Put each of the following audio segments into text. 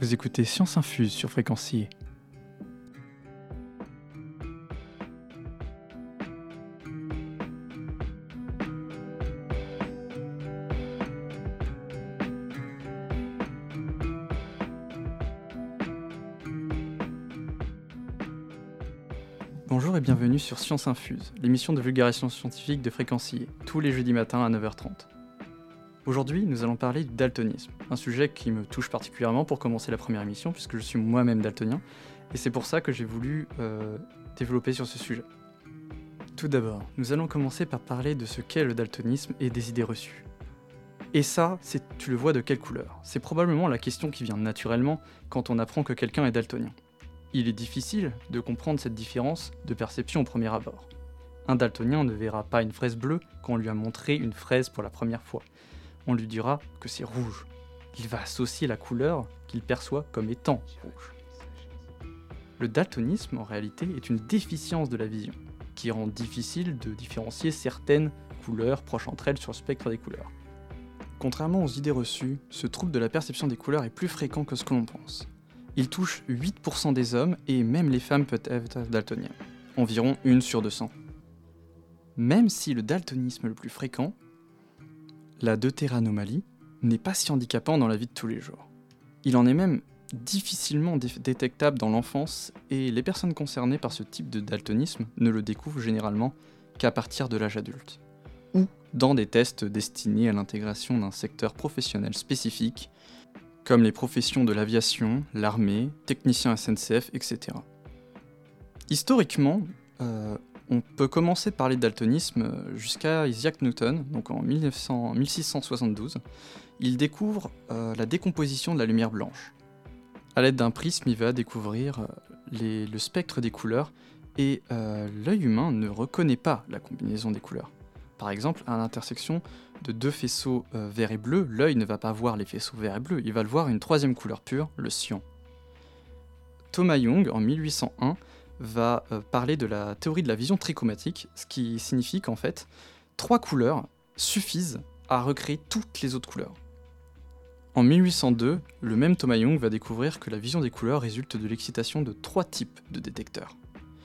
Vous écoutez Science Infuse sur Fréquencier. Bonjour et bienvenue sur Science Infuse, l'émission de vulgarisation scientifique de Fréquencier, tous les jeudis matins à 9h30. Aujourd'hui, nous allons parler du daltonisme, un sujet qui me touche particulièrement pour commencer la première émission, puisque je suis moi-même daltonien, et c'est pour ça que j'ai voulu développer sur ce sujet. Tout d'abord, nous allons commencer par parler de ce qu'est le daltonisme et des idées reçues. Et ça, tu le vois de quelle couleur ? C'est probablement la question qui vient naturellement quand on apprend que quelqu'un est daltonien. Il est difficile de comprendre cette différence de perception au premier abord. Un daltonien ne verra pas une fraise bleue quand on lui a montré une fraise pour la première fois. On lui dira que c'est rouge. Il va associer la couleur qu'il perçoit comme étant rouge. Le daltonisme, en réalité, est une déficience de la vision, qui rend difficile de différencier certaines couleurs proches entre elles sur le spectre des couleurs. Contrairement aux idées reçues, ce trouble de la perception des couleurs est plus fréquent que ce que l'on pense. Il touche 8% des hommes et même les femmes peuvent être daltoniens, environ 1 sur 200. Même si le daltonisme est le plus fréquent, la deutéranomalie n'est pas si handicapant dans la vie de tous les jours. Il en est même difficilement détectable dans l'enfance et les personnes concernées par ce type de daltonisme ne le découvrent généralement qu'à partir de l'âge adulte, ou dans des tests destinés à l'intégration d'un secteur professionnel spécifique, comme les professions de l'aviation, l'armée, technicien SNCF, etc. Historiquement, on peut commencer par parler de daltonisme jusqu'à Isaac Newton, donc en 1672. Il découvre la décomposition de la lumière blanche. À l'aide d'un prisme, il va découvrir le spectre des couleurs et l'œil humain ne reconnaît pas la combinaison des couleurs. Par exemple, à l'intersection de deux faisceaux vert et bleu, l'œil ne va pas voir les faisceaux vert et bleu, il va le voir une troisième couleur pure, le cyan. Thomas Young, en 1801, va parler de la théorie de la vision trichromatique, ce qui signifie qu'en fait, 3 couleurs suffisent à recréer toutes les autres couleurs. En 1802, le même Thomas Young va découvrir que la vision des couleurs résulte de l'excitation de 3 types de détecteurs.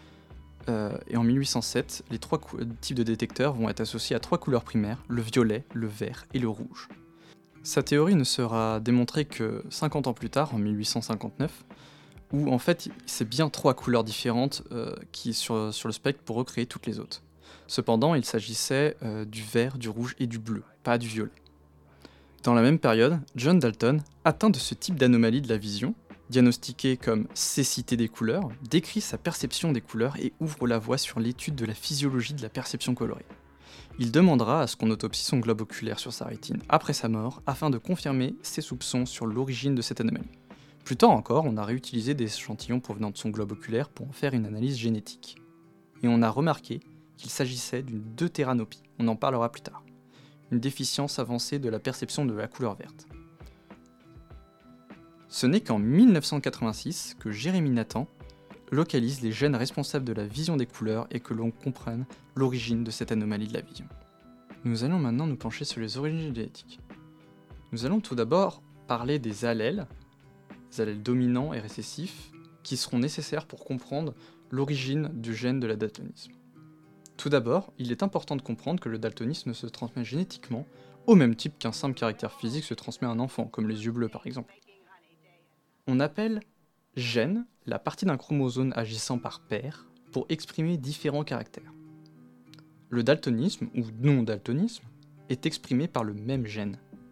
Et en 1807, les 3 types de détecteurs vont être associés à 3 couleurs primaires, le violet, le vert et le rouge. Sa théorie ne sera démontrée que 50 ans plus tard, en 1859, où en fait c'est bien 3 couleurs différentes qui sur le spectre pour recréer toutes les autres. Cependant, il s'agissait du vert, du rouge et du bleu, pas du violet. Dans la même période, John Dalton, atteint de ce type d'anomalie de la vision, diagnostiqué comme cécité des couleurs, décrit sa perception des couleurs et ouvre la voie sur l'étude de la physiologie de la perception colorée. Il demandera à ce qu'on autopsie son globe oculaire sur sa rétine après sa mort afin de confirmer ses soupçons sur l'origine de cette anomalie. Plus tard encore, on a réutilisé des échantillons provenant de son globe oculaire pour en faire une analyse génétique. Et on a remarqué qu'il s'agissait d'une deutéranopie, on en parlera plus tard, une déficience avancée de la perception de la couleur verte. Ce n'est qu'en 1986 que Jeremy Nathan localise les gènes responsables de la vision des couleurs et que l'on comprenne l'origine de cette anomalie de la vision. Nous allons maintenant nous pencher sur les origines génétiques. Nous allons tout d'abord parler des allèles dominants et récessifs, qui seront nécessaires pour comprendre l'origine du gène de la daltonisme. Tout d'abord, il est important de comprendre que le daltonisme se transmet génétiquement au même type qu'un simple caractère physique se transmet à un enfant, comme les yeux bleus par exemple. On appelle gène la partie d'un chromosome agissant par paire pour exprimer différents caractères. Le daltonisme, ou non-daltonisme, est exprimé par le même gène.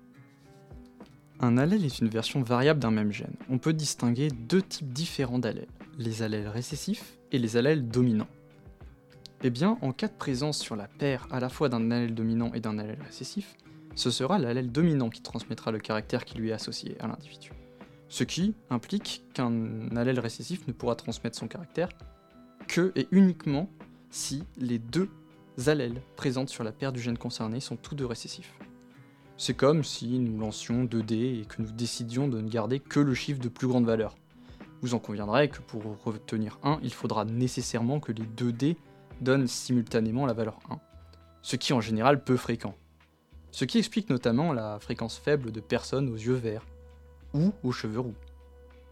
Un allèle est une version variable d'un même gène. On peut distinguer 2 types différents d'allèles, les allèles récessifs et les allèles dominants. Eh bien, en cas de présence sur la paire à la fois d'un allèle dominant et d'un allèle récessif, ce sera l'allèle dominant qui transmettra le caractère qui lui est associé à l'individu. Ce qui implique qu'un allèle récessif ne pourra transmettre son caractère que et uniquement si les 2 allèles présentes sur la paire du gène concerné sont tous 2 récessifs. C'est comme si nous lancions 2 dés et que nous décidions de ne garder que le chiffre de plus grande valeur. Vous en conviendrez que pour retenir 1, il faudra nécessairement que les 2 dés donnent simultanément la valeur 1, ce qui est en général peu fréquent. Ce qui explique notamment la fréquence faible de personnes aux yeux verts, ou aux cheveux roux.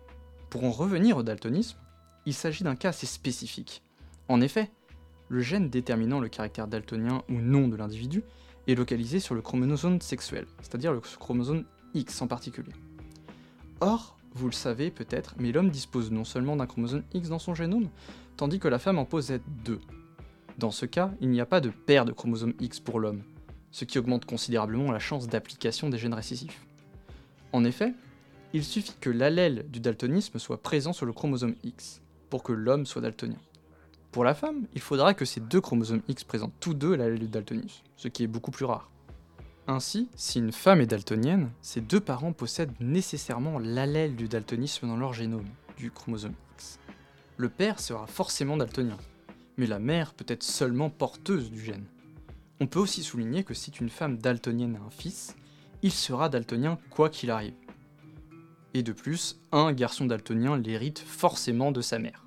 Pour en revenir au daltonisme, il s'agit d'un cas assez spécifique. En effet, le gène déterminant le caractère daltonien ou non de l'individu est localisé sur le chromosome sexuel, c'est-à-dire le chromosome X en particulier. Or, vous le savez peut-être, mais l'homme dispose non seulement d'un chromosome X dans son génome, tandis que la femme en possède deux. Dans ce cas, il n'y a pas de paire de chromosome X pour l'homme, ce qui augmente considérablement la chance d'application des gènes récessifs. En effet, il suffit que l'allèle du daltonisme soit présent sur le chromosome X, pour que l'homme soit daltonien. Pour la femme, il faudra que ces deux chromosomes X présentent tous deux l'allèle du daltonisme, ce qui est beaucoup plus rare. Ainsi, si une femme est daltonienne, ses deux parents possèdent nécessairement l'allèle du daltonisme dans leur génome, du chromosome X. Le père sera forcément daltonien, mais la mère peut être seulement porteuse du gène. On peut aussi souligner que si une femme daltonienne a un fils, il sera daltonien quoi qu'il arrive. Et de plus, un garçon daltonien l'hérite forcément de sa mère.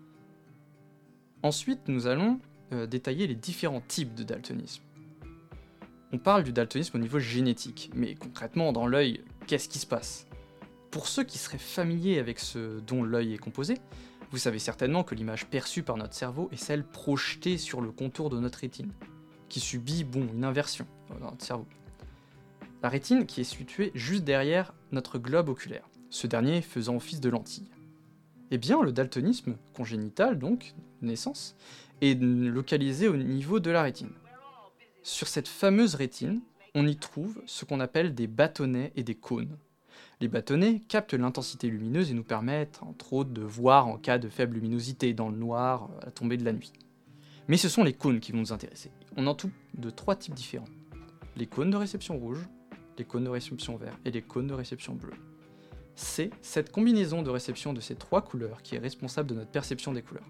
Ensuite, nous allons détailler les différents types de daltonisme. On parle du daltonisme au niveau génétique, mais concrètement, dans l'œil, qu'est-ce qui se passe ? Pour ceux qui seraient familiers avec ce dont l'œil est composé, vous savez certainement que l'image perçue par notre cerveau est celle projetée sur le contour de notre rétine, qui subit une inversion dans notre cerveau. La rétine qui est située juste derrière notre globe oculaire, ce dernier faisant office de lentille. Eh bien, le daltonisme congénital, donc, de naissance, est localisé au niveau de la rétine. Sur cette fameuse rétine, on y trouve ce qu'on appelle des bâtonnets et des cônes. Les bâtonnets captent l'intensité lumineuse et nous permettent, entre autres, de voir en cas de faible luminosité, dans le noir, à la tombée de la nuit. Mais ce sont les cônes qui vont nous intéresser. On en trouve de trois types différents. Les cônes de réception rouge, les cônes de réception vert et les cônes de réception bleue. C'est cette combinaison de réception de ces trois couleurs qui est responsable de notre perception des couleurs.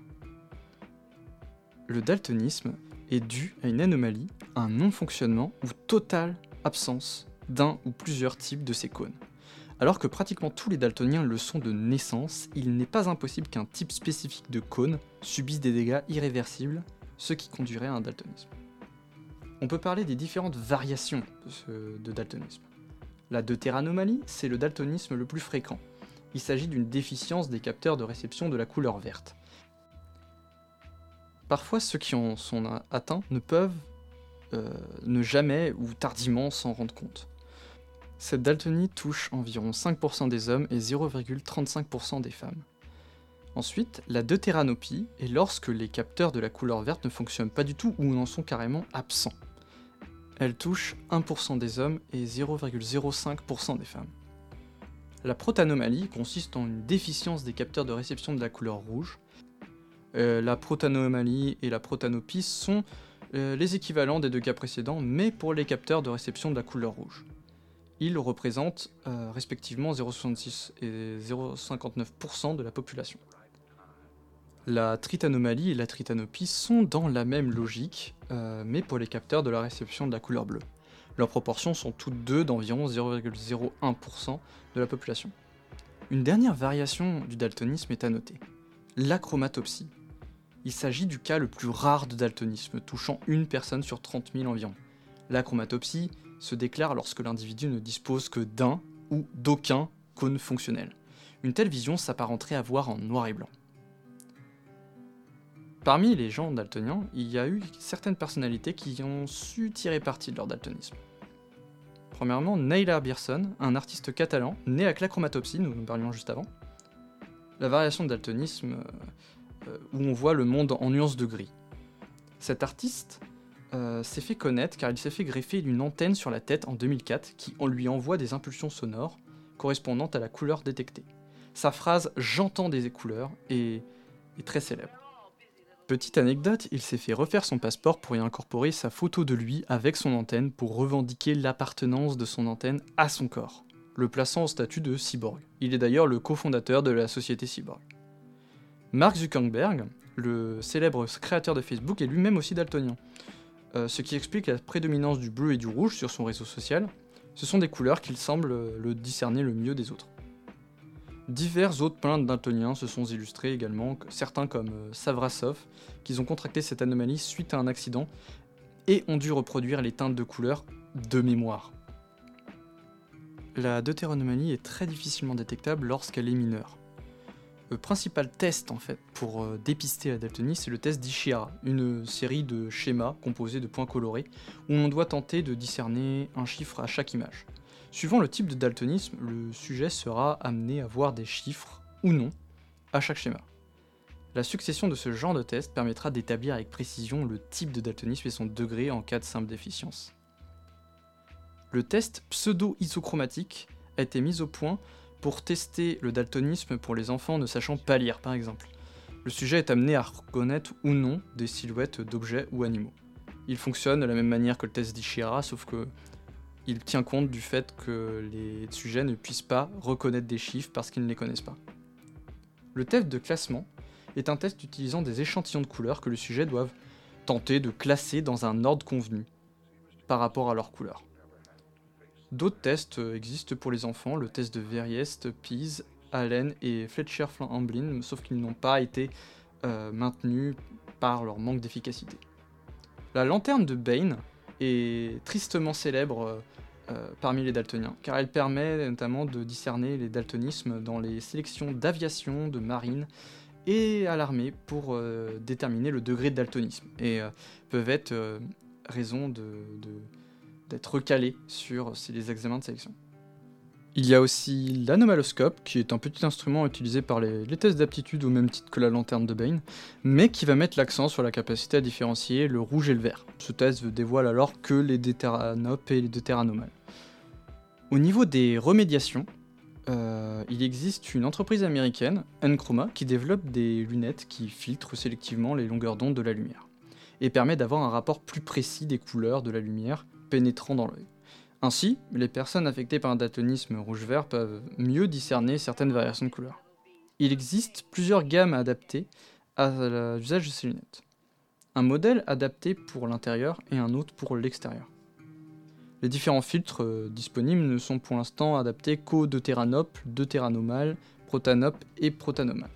Le daltonisme est dû à une anomalie, un non-fonctionnement ou totale absence d'un ou plusieurs types de ces cônes. Alors que pratiquement tous les daltoniens le sont de naissance, il n'est pas impossible qu'un type spécifique de cône subisse des dégâts irréversibles, ce qui conduirait à un daltonisme. On peut parler des différentes variations de daltonisme. La deutéranomalie, c'est le daltonisme le plus fréquent. Il s'agit d'une déficience des capteurs de réception de la couleur verte. Parfois, ceux qui en sont atteints ne peuvent ne jamais ou tardivement s'en rendre compte. Cette daltonie touche environ 5% des hommes et 0,35% des femmes. Ensuite, la deutéranopie est lorsque les capteurs de la couleur verte ne fonctionnent pas du tout ou en sont carrément absents. Elle touche 1% des hommes et 0,05% des femmes. La protanomalie consiste en une déficience des capteurs de réception de la couleur rouge. La protanomalie et la protanopie sont les équivalents des deux cas précédents, mais pour les capteurs de réception de la couleur rouge. Ils représentent respectivement 0,66 et 0,59% de la population. La tritanomalie et la tritanopie sont dans la même logique, mais pour les capteurs de la réception de la couleur bleue. Leurs proportions sont toutes deux d'environ 0,01% de la population. Une dernière variation du daltonisme est à noter, l'achromatopsie. Il s'agit du cas le plus rare de daltonisme, touchant une personne sur 30 000 environ. L'achromatopsie se déclare lorsque l'individu ne dispose que d'un ou d'aucun cône fonctionnel. Une telle vision s'apparenterait à voir en noir et blanc. Parmi les gens daltoniens, il y a eu certaines personnalités qui ont su tirer parti de leur daltonisme. Premièrement, Naila Bierson, un artiste catalan, né avec l'achromatopsie, nous en parlions juste avant. La variation de daltonisme où on voit le monde en nuances de gris. Cet artiste s'est fait connaître car il s'est fait greffer une antenne sur la tête en 2004 qui lui envoie des impulsions sonores correspondant à la couleur détectée. Sa phrase « j'entends des couleurs » est très célèbre. Petite anecdote, il s'est fait refaire son passeport pour y incorporer sa photo de lui avec son antenne pour revendiquer l'appartenance de son antenne à son corps, le plaçant au statut de cyborg. Il est d'ailleurs le cofondateur de la société cyborg. Mark Zuckerberg, le célèbre créateur de Facebook, est lui-même aussi daltonien, ce qui explique la prédominance du bleu et du rouge sur son réseau social. Ce sont des couleurs qu'il semble le discerner le mieux des autres. Divers autres peintres daltoniens se sont illustrés également, certains comme Savrasov, qui ont contracté cette anomalie suite à un accident et ont dû reproduire les teintes de couleurs de mémoire. La deutéranomalie est très difficilement détectable lorsqu'elle est mineure. Le principal test en fait pour dépister la daltonie, c'est le test d'Ishihara, une série de schémas composés de points colorés où on doit tenter de discerner un chiffre à chaque image. Suivant le type de daltonisme, le sujet sera amené à voir des chiffres ou non à chaque schéma. La succession de ce genre de test permettra d'établir avec précision le type de daltonisme et son degré en cas de simple déficience. Le test pseudo-isochromatique a été mis au point pour tester le daltonisme pour les enfants ne sachant pas lire, par exemple. Le sujet est amené à reconnaître ou non des silhouettes d'objets ou animaux. Il fonctionne de la même manière que le test d'Ishihara, sauf que il tient compte du fait que les sujets ne puissent pas reconnaître des chiffres parce qu'ils ne les connaissent pas. Le test de classement est un test utilisant des échantillons de couleurs que le sujet doit tenter de classer dans un ordre convenu par rapport à leur couleur. D'autres tests existent pour les enfants, le test de Verriest, Pease, Allen et Fletcher-Hamblin, sauf qu'ils n'ont pas été maintenus par leur manque d'efficacité. La lanterne de Bain est tristement célèbre parmi les daltoniens, car elle permet notamment de discerner les daltonismes dans les sélections d'aviation, de marine et à l'armée pour déterminer le degré de daltonisme, et peuvent être raison d'être recalés sur les examens de sélection. Il y a aussi l'anomaloscope, qui est un petit instrument utilisé par les tests d'aptitude au même titre que la lanterne de Bain, mais qui va mettre l'accent sur la capacité à différencier le rouge et le vert. Ce test dévoile alors que les deutéranopes et les deutéranomales. Au niveau des remédiations, il existe une entreprise américaine, Enchroma, qui développe des lunettes qui filtrent sélectivement les longueurs d'onde de la lumière, et permet d'avoir un rapport plus précis des couleurs de la lumière pénétrant dans l'œil. Ainsi, les personnes affectées par un daltonisme rouge-vert peuvent mieux discerner certaines variations de couleurs. Il existe plusieurs gammes adaptées à l'usage de ces lunettes. Un modèle adapté pour l'intérieur et un autre pour l'extérieur. Les différents filtres disponibles ne sont pour l'instant adaptés qu'aux deutéranopes, deutéranomales, protanopes et protanomales.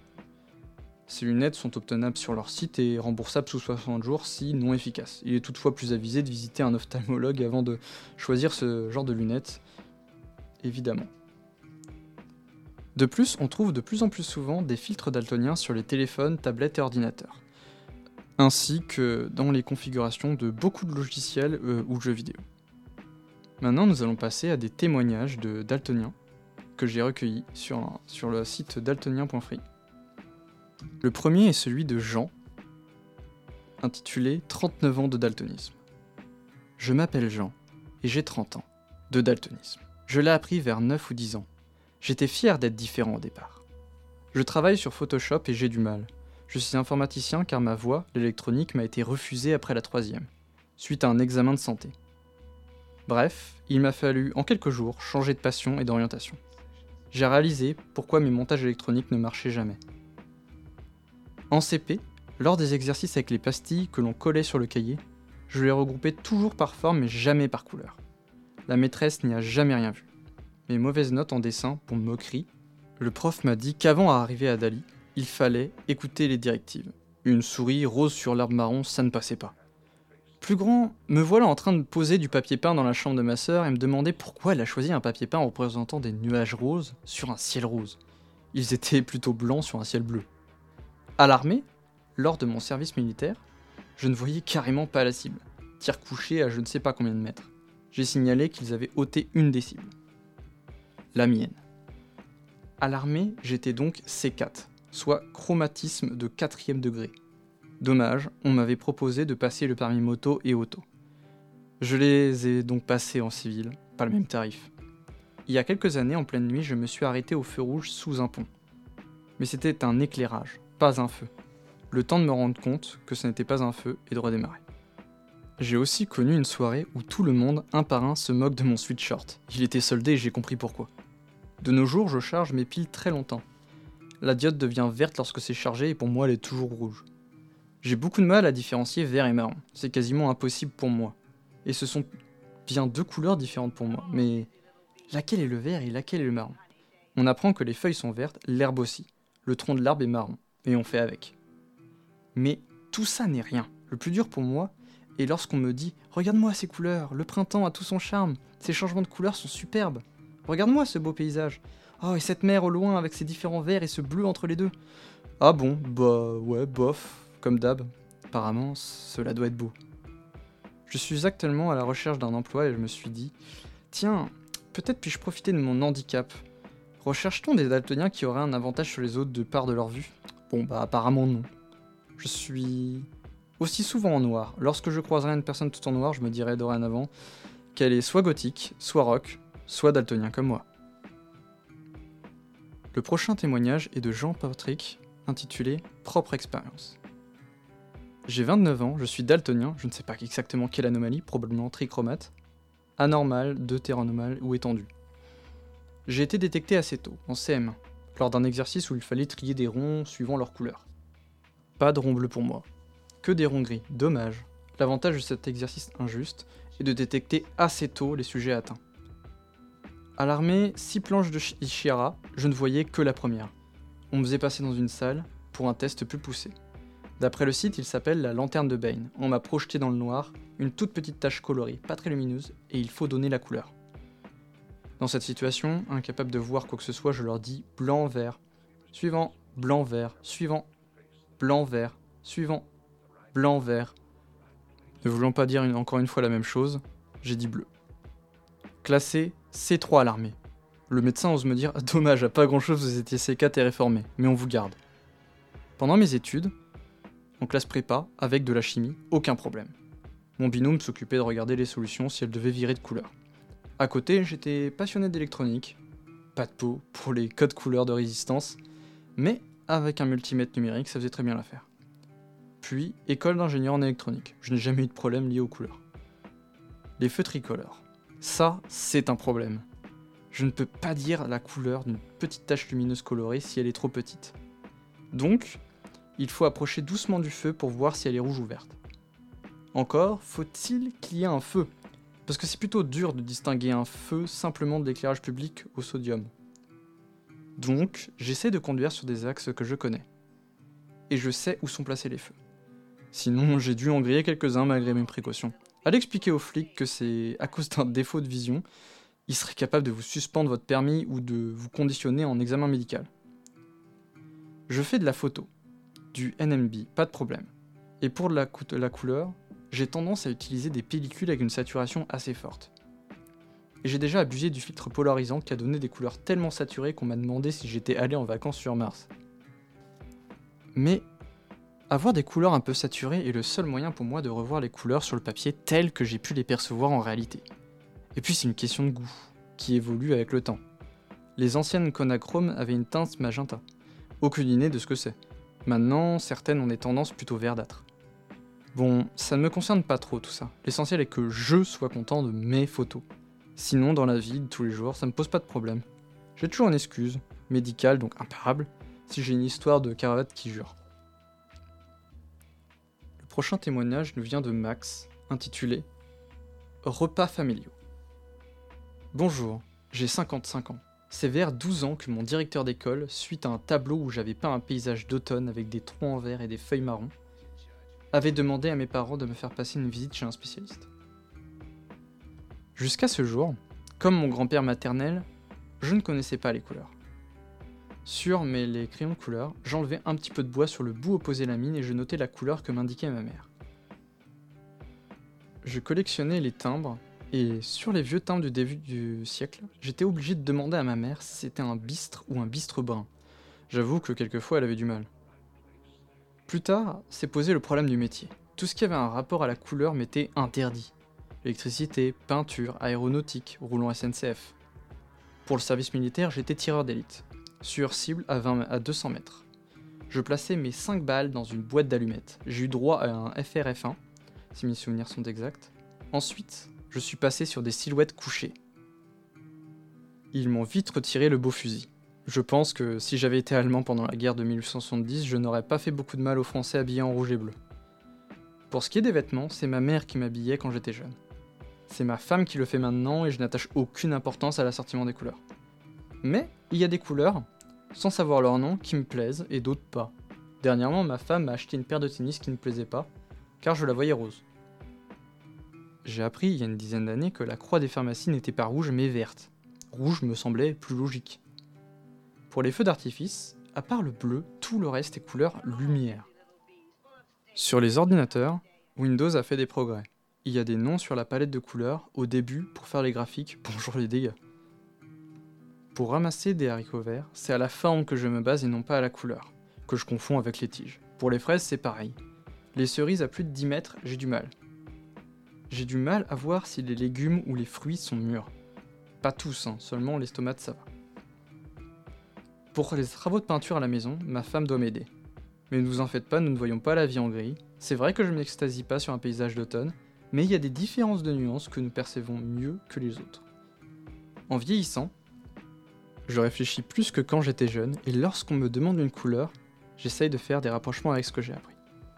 Ces lunettes sont obtenables sur leur site et remboursables sous 60 jours si non efficaces. Il est toutefois plus avisé de visiter un ophtalmologue avant de choisir ce genre de lunettes, évidemment. De plus, on trouve de plus en plus souvent des filtres daltoniens sur les téléphones, tablettes et ordinateurs, ainsi que dans les configurations de beaucoup de logiciels ou de jeux vidéo. Maintenant, nous allons passer à des témoignages de daltoniens que j'ai recueillis sur le site daltonien.free. Le premier est celui de Jean, intitulé « 39 ans de daltonisme ». Je m'appelle Jean, et j'ai 30 ans, de daltonisme. Je l'ai appris vers 9 ou 10 ans. J'étais fier d'être différent au départ. Je travaille sur Photoshop et j'ai du mal. Je suis informaticien car ma voie, l'électronique, m'a été refusée après la 3e, suite à un examen de santé. Bref, il m'a fallu, en quelques jours, changer de passion et d'orientation. J'ai réalisé pourquoi mes montages électroniques ne marchaient jamais. En CP, lors des exercices avec les pastilles que l'on collait sur le cahier, je les regroupais toujours par forme mais jamais par couleur. La maîtresse n'y a jamais rien vu. Mes mauvaises notes en dessin pour moquerie, le prof m'a dit qu'avant d'arriver à Dali, il fallait écouter les directives. Une souris rose sur l'herbe marron, ça ne passait pas. Plus grand, me voilà en train de poser du papier peint dans la chambre de ma sœur et me demander pourquoi elle a choisi un papier peint représentant des nuages roses sur un ciel rose. Ils étaient plutôt blancs sur un ciel bleu. À l'armée, lors de mon service militaire, je ne voyais carrément pas la cible. Tir couché à je ne sais pas combien de mètres. J'ai signalé qu'ils avaient ôté une des cibles. La mienne. À l'armée, j'étais donc C4, soit chromatisme de 4e degré. Dommage, on m'avait proposé de passer le permis moto et auto. Je les ai donc passés en civil, pas le même tarif. Il y a quelques années, en pleine nuit, je me suis arrêté au feu rouge sous un pont. Mais c'était un éclairage, pas un feu. Le temps de me rendre compte que ce n'était pas un feu et de redémarrer. J'ai aussi connu une soirée où tout le monde, un par un, se moque de mon sweatshirt. Il était soldé et j'ai compris pourquoi. De nos jours, je charge mes piles très longtemps. La diode devient verte lorsque c'est chargé et pour moi elle est toujours rouge. J'ai beaucoup de mal à différencier vert et marron, c'est quasiment impossible pour moi. Et ce sont bien deux couleurs différentes pour moi, mais laquelle est le vert et laquelle est le marron ? On apprend que les feuilles sont vertes, l'herbe aussi. Le tronc de l'arbre est marron, et on fait avec. Mais tout ça n'est rien. Le plus dur pour moi est lorsqu'on me dit « Regarde-moi ces couleurs, le printemps a tout son charme, ces changements de couleurs sont superbes. Regarde-moi ce beau paysage. Oh, et cette mer au loin avec ses différents verts et ce bleu entre les deux. Ah bon, bah ouais, bof, comme d'hab. Apparemment, cela doit être beau. Je suis actuellement à la recherche d'un emploi et je me suis dit, tiens, peut-être puis-je profiter de mon handicap. Recherche-t-on des daltoniens qui auraient un avantage sur les autres de part de leur vue? Bon bah apparemment non. Je suis aussi souvent en noir. Lorsque je croiserai une personne tout en noir, je me dirai dorénavant qu'elle est soit gothique, soit rock, soit daltonien comme moi. Le prochain témoignage est de Jean-Patrick, intitulé « Propre expérience ». J'ai 29 ans, je suis daltonien, je ne sais pas exactement quelle anomalie, probablement trichromate, anormal, deutéronormal ou étendu. J'ai été détecté assez tôt, en CM1, lors d'un exercice où il fallait trier des ronds suivant leur couleur. Pas de ronds bleus pour moi, que des ronds gris, dommage. L'avantage de cet exercice injuste est de détecter assez tôt les sujets atteints. À l'armée, 6 planches de Ishihara, je ne voyais que la première. On me faisait passer dans une salle pour un test plus poussé. D'après le site, il s'appelle la lanterne de Bain. On m'a projeté dans le noir, une toute petite tache colorée, pas très lumineuse, et il faut donner la couleur. Dans cette situation, incapable de voir quoi que ce soit, je leur dis blanc-vert, suivant, blanc-vert, suivant, blanc-vert, suivant, blanc-vert. Ne voulant pas dire encore une fois la même chose, j'ai dit bleu. Classé C3 à l'armée. Le médecin ose me dire « Dommage, pas grand chose, vous étiez C4 et réformé, mais on vous garde. » Pendant mes études, en classe prépa, avec de la chimie, aucun problème. Mon binôme s'occupait de regarder les solutions si elles devaient virer de couleur. À côté, j'étais passionné d'électronique, pas de peau pour les codes couleurs de résistance, mais avec un multimètre numérique, ça faisait très bien l'affaire. Puis, école d'ingénieur en électronique, je n'ai jamais eu de problème lié aux couleurs. Les feux tricolores. Ça, c'est un problème. Je ne peux pas dire la couleur d'une petite tache lumineuse colorée si elle est trop petite. Donc, il faut approcher doucement du feu pour voir si elle est rouge ou verte. Encore, faut-il qu'il y ait un feu? Parce que c'est plutôt dur de distinguer un feu simplement de l'éclairage public au sodium. Donc, j'essaie de conduire sur des axes que je connais. Et je sais où sont placés les feux. Sinon, j'ai dû en griller quelques-uns malgré mes précautions. Allez expliquer aux flics que c'est à cause d'un défaut de vision, ils seraient capables de vous suspendre votre permis ou de vous conditionner en examen médical. Je fais de la photo, du NMB, pas de problème. Et pour la couleur, j'ai tendance à utiliser des pellicules avec une saturation assez forte. Et j'ai déjà abusé du filtre polarisant qui a donné des couleurs tellement saturées qu'on m'a demandé si j'étais allé en vacances sur Mars. Mais avoir des couleurs un peu saturées est le seul moyen pour moi de revoir les couleurs sur le papier telles que j'ai pu les percevoir en réalité. Et puis c'est une question de goût, qui évolue avec le temps. Les anciennes Kodachrome avaient une teinte magenta. Aucune idée de ce que c'est. Maintenant, certaines ont des tendances plutôt verdâtres. Bon, ça ne me concerne pas trop tout ça. L'essentiel est que je sois content de mes photos. Sinon, dans la vie de tous les jours, ça me pose pas de problème. J'ai toujours une excuse, médicale donc imparable, si j'ai une histoire de cravate qui jure. Le prochain témoignage nous vient de Max, intitulé « Repas familiaux ». Bonjour, j'ai 55 ans. C'est vers 12 ans que mon directeur d'école, suite à un tableau où j'avais peint un paysage d'automne avec des troncs en verre et des feuilles marron, avait demandé à mes parents de me faire passer une visite chez un spécialiste. Jusqu'à ce jour, comme mon grand-père maternel, je ne connaissais pas les couleurs. Sur les crayons de couleur, j'enlevais un petit peu de bois sur le bout opposé de la mine et je notais la couleur que m'indiquait ma mère. Je collectionnais les timbres, et sur les vieux timbres du début du siècle, j'étais obligé de demander à ma mère si c'était un bistre ou un bistre brun. J'avoue que quelquefois elle avait du mal. Plus tard, s'est posé le problème du métier. Tout ce qui avait un rapport à la couleur m'était interdit. Électricité, peinture, aéronautique, roulant SNCF. Pour le service militaire, j'étais tireur d'élite. Sur cible à 200 mètres. Je plaçais mes 5 balles dans une boîte d'allumettes. J'ai eu droit à un FRF1, si mes souvenirs sont exacts. Ensuite, je suis passé sur des silhouettes couchées. Ils m'ont vite retiré le beau fusil. Je pense que si j'avais été allemand pendant la guerre de 1870, je n'aurais pas fait beaucoup de mal aux Français habillés en rouge et bleu. Pour ce qui est des vêtements, c'est ma mère qui m'habillait quand j'étais jeune. C'est ma femme qui le fait maintenant et je n'attache aucune importance à l'assortiment des couleurs. Mais il y a des couleurs, sans savoir leur nom, qui me plaisent et d'autres pas. Dernièrement, ma femme m'a acheté une paire de tennis qui ne me plaisait pas, car je la voyais rose. J'ai appris il y a une dizaine d'années que la croix des pharmacies n'était pas rouge mais verte. Rouge me semblait plus logique. Pour les feux d'artifice, à part le bleu, tout le reste est couleur lumière. Sur les ordinateurs, Windows a fait des progrès. Il y a des noms sur la palette de couleurs au début pour faire les graphiques, bonjour les dégâts. Pour ramasser des haricots verts, c'est à la forme que je me base et non pas à la couleur, que je confonds avec les tiges. Pour les fraises, c'est pareil. Les cerises à plus de 10 mètres, j'ai du mal. J'ai du mal à voir si les légumes ou les fruits sont mûrs. Pas tous, seulement les tomates ça va. Pour les travaux de peinture à la maison, ma femme doit m'aider. Mais ne vous en faites pas, nous ne voyons pas la vie en gris. C'est vrai que je ne m'extasie pas sur un paysage d'automne, mais il y a des différences de nuances que nous percevons mieux que les autres. En vieillissant, je réfléchis plus que quand j'étais jeune, et lorsqu'on me demande une couleur, j'essaye de faire des rapprochements avec ce que j'ai appris.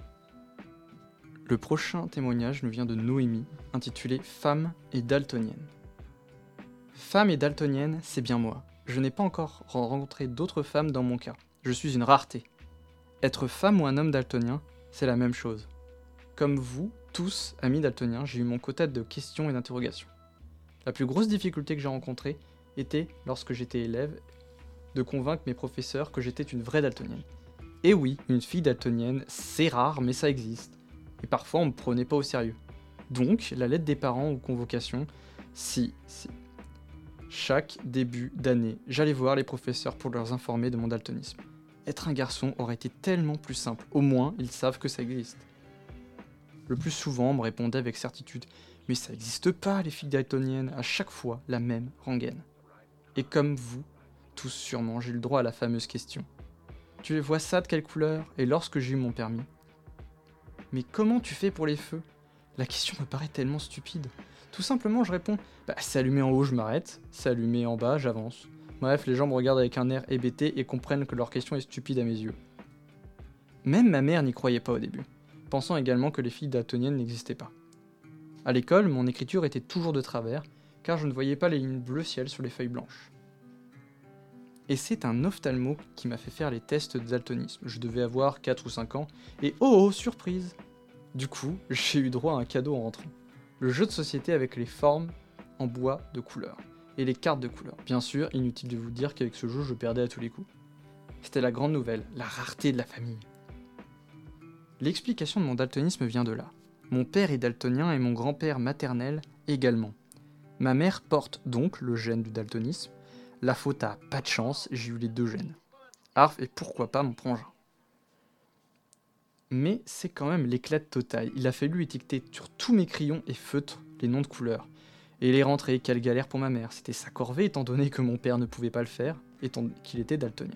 Le prochain témoignage nous vient de Noémie, intitulé « Femme et daltonienne ». Femme et daltonienne, c'est bien moi. Je n'ai pas encore rencontré d'autres femmes dans mon cas. Je suis une rareté. Être femme ou un homme daltonien, c'est la même chose. Comme vous, tous, amis daltoniens, j'ai eu mon quota de questions et d'interrogations. La plus grosse difficulté que j'ai rencontrée était, lorsque j'étais élève, de convaincre mes professeurs que j'étais une vraie daltonienne. Et oui, une fille daltonienne, c'est rare, mais ça existe. Et parfois, on me prenait pas au sérieux. Donc, la lettre des parents ou convocation, si. Chaque début d'année, j'allais voir les professeurs pour leur informer de mon daltonisme. Être un garçon aurait été tellement plus simple, au moins ils savent que ça existe. Le plus souvent, on me répondait avec certitude « Mais ça n'existe pas les filles daltoniennes », à chaque fois la même rengaine. Et comme vous, tous sûrement, j'ai eu le droit à la fameuse question. « Tu vois ça de quelle couleur ?» Et lorsque j'ai eu mon permis. « Mais comment tu fais pour les feux ?» La question me paraît tellement stupide. Tout simplement, je réponds « c'est allumé en haut, je m'arrête, c'est allumé en bas, j'avance. » Bref, les gens me regardent avec un air hébété et comprennent que leur question est stupide à mes yeux. Même ma mère n'y croyait pas au début, pensant également que les filles daltoniennes n'existaient pas. À l'école, mon écriture était toujours de travers, car je ne voyais pas les lignes bleu ciel sur les feuilles blanches. Et c'est un ophtalmo qui m'a fait faire les tests de daltonisme. Je devais avoir 4 ou 5 ans, et oh, surprise! Du coup, j'ai eu droit à un cadeau en rentrant. Le jeu de société avec les formes en bois de couleur. Et les cartes de couleur. Bien sûr, inutile de vous dire qu'avec ce jeu, je perdais à tous les coups. C'était la grande nouvelle, la rareté de la famille. L'explication de mon daltonisme vient de là. Mon père est daltonien et mon grand-père maternel également. Ma mère porte donc le gène du daltonisme. La faute a pas de chance, j'ai eu les deux gènes. Arf et pourquoi pas mon frangin. Mais c'est quand même l'éclat total. Il a fallu étiqueter sur tous mes crayons et feutres les noms de couleurs. Et les rentrées, quelle galère pour ma mère. C'était sa corvée étant donné que mon père ne pouvait pas le faire, étant qu'il était daltonien.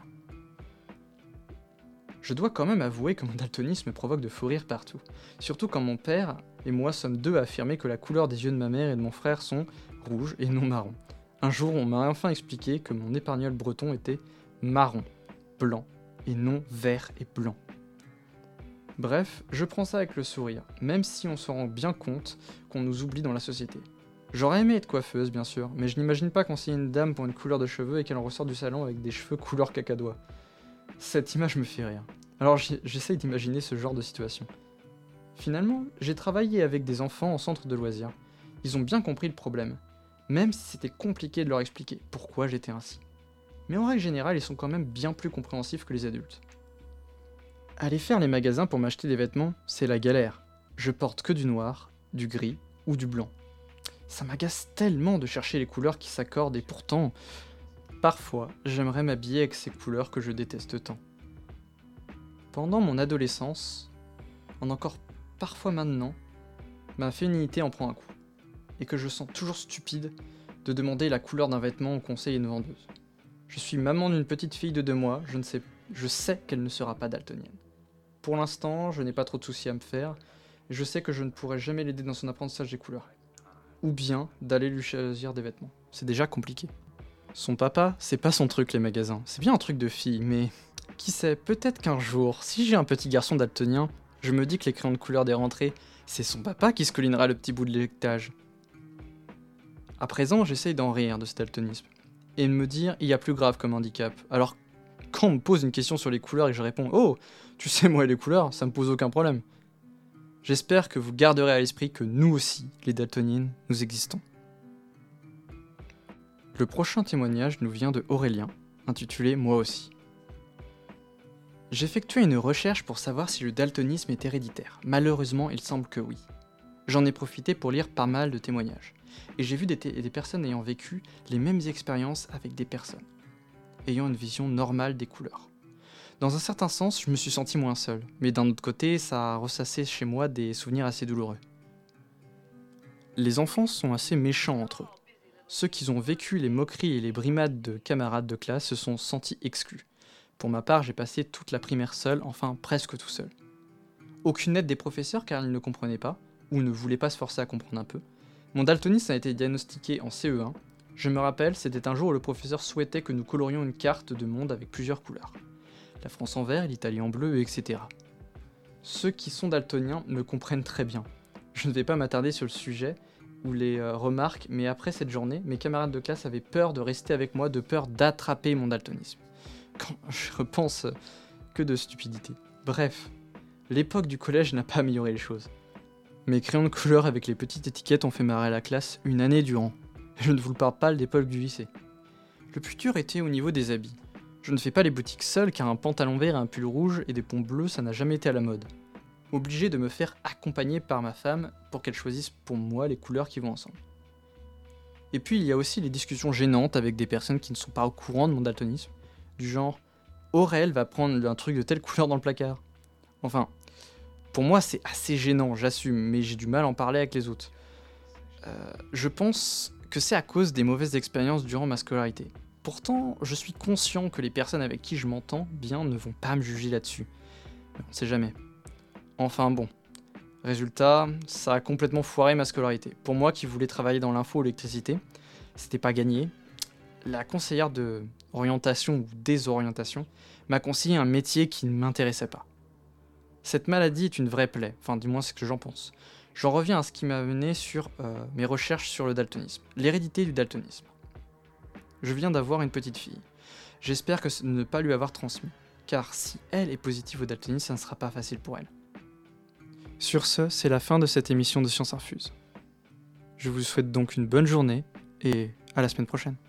Je dois quand même avouer que mon daltonisme provoque de faux rires partout. Surtout quand mon père et moi sommes deux à affirmer que la couleur des yeux de ma mère et de mon frère sont rouges et non marron. Un jour, on m'a enfin expliqué que mon épargnol breton était marron, blanc, et non vert et blanc. Bref, je prends ça avec le sourire, même si on se rend bien compte qu'on nous oublie dans la société. J'aurais aimé être coiffeuse, bien sûr, mais je n'imagine pas conseiller une dame pour une couleur de cheveux et qu'elle en ressort du salon avec des cheveux couleur cacadois. Cette image me fait rire. Alors j'essaye d'imaginer ce genre de situation. Finalement, j'ai travaillé avec des enfants en centre de loisirs. Ils ont bien compris le problème, même si c'était compliqué de leur expliquer pourquoi j'étais ainsi. Mais en règle générale, ils sont quand même bien plus compréhensifs que les adultes. Aller faire les magasins pour m'acheter des vêtements, c'est la galère. Je porte que du noir, du gris ou du blanc. Ça m'agace tellement de chercher les couleurs qui s'accordent et pourtant, parfois, j'aimerais m'habiller avec ces couleurs que je déteste tant. Pendant mon adolescence, en encore parfois maintenant, ma féminité en prend un coup. Et que je sens toujours stupide de demander la couleur d'un vêtement au conseil et une vendeuse. Je suis maman d'une petite fille de 2 mois, je sais qu'elle ne sera pas daltonienne. Pour l'instant, je n'ai pas trop de soucis à me faire, et je sais que je ne pourrai jamais l'aider dans son apprentissage des couleurs. Ou bien d'aller lui choisir des vêtements. C'est déjà compliqué. Son papa, c'est pas son truc les magasins. C'est bien un truc de fille, mais qui sait, peut-être qu'un jour, si j'ai un petit garçon daltonien, je me dis que les crayons de couleur des rentrées, c'est son papa qui se collinera le petit bout de l'électage. À présent, j'essaye d'en rire de ce daltonisme, et de me dire, il y a plus grave comme handicap. Alors, quand on me pose une question sur les couleurs et que je réponds « Oh, tu sais moi et les couleurs, ça me pose aucun problème », j'espère que vous garderez à l'esprit que nous aussi, les daltoniennes, nous existons. Le prochain témoignage nous vient de Aurélien, intitulé Moi aussi. J'effectuais une recherche pour savoir si le daltonisme est héréditaire. Malheureusement, il semble que oui. J'en ai profité pour lire pas mal de témoignages. Et j'ai vu des personnes ayant vécu les mêmes expériences avec des personnes, ayant une vision normale des couleurs. Dans un certain sens, je me suis senti moins seul, mais d'un autre côté, ça a ressassé chez moi des souvenirs assez douloureux. Les enfants sont assez méchants entre eux. Ceux qui ont vécu les moqueries et les brimades de camarades de classe se sont sentis exclus. Pour ma part, j'ai passé toute la primaire seul, enfin presque tout seul. Aucune aide des professeurs car ils ne comprenaient pas, ou ne voulaient pas se forcer à comprendre un peu. Mon daltonisme a été diagnostiqué en CE1. Je me rappelle, c'était un jour où le professeur souhaitait que nous colorions une carte de monde avec plusieurs couleurs. La France en vert, l'Italie en bleu, etc. Ceux qui sont daltoniens me comprennent très bien. Je ne vais pas m'attarder sur le sujet ou les remarques, mais après cette journée, mes camarades de classe avaient peur de rester avec moi, de peur d'attraper mon daltonisme. Quand je repense, que de stupidité. Bref, l'époque du collège n'a pas amélioré les choses. Mes crayons de couleur avec les petites étiquettes ont fait marrer la classe une année durant. Je ne vous le parle pas de l'époque du lycée. Le plus dur était au niveau des habits. Je ne fais pas les boutiques seul car un pantalon vert et un pull rouge et des pompes bleus ça n'a jamais été à la mode. Obligé de me faire accompagner par ma femme pour qu'elle choisisse pour moi les couleurs qui vont ensemble. Et puis il y a aussi les discussions gênantes avec des personnes qui ne sont pas au courant de mon daltonisme, du genre Aurel va prendre un truc de telle couleur dans le placard. Enfin, pour moi c'est assez gênant, j'assume, mais j'ai du mal à en parler avec les autres. Je pense que c'est à cause des mauvaises expériences durant ma scolarité. Pourtant, je suis conscient que les personnes avec qui je m'entends bien ne vont pas me juger là-dessus. Mais on ne sait jamais. Enfin bon. Résultat, ça a complètement foiré ma scolarité. Pour moi qui voulais travailler dans l'info ou l'électricité, c'était pas gagné. La conseillère de orientation ou désorientation m'a conseillé un métier qui ne m'intéressait pas. Cette maladie est une vraie plaie, enfin du moins c'est ce que j'en pense. J'en reviens à ce qui m'a mené sur mes recherches sur le daltonisme, l'hérédité du daltonisme. Je viens d'avoir une petite fille. J'espère que ne pas lui avoir transmis, car si elle est positive au daltonisme, ça ne sera pas facile pour elle. Sur ce, c'est la fin de cette émission de Science Infuse. Je vous souhaite donc une bonne journée et à la semaine prochaine.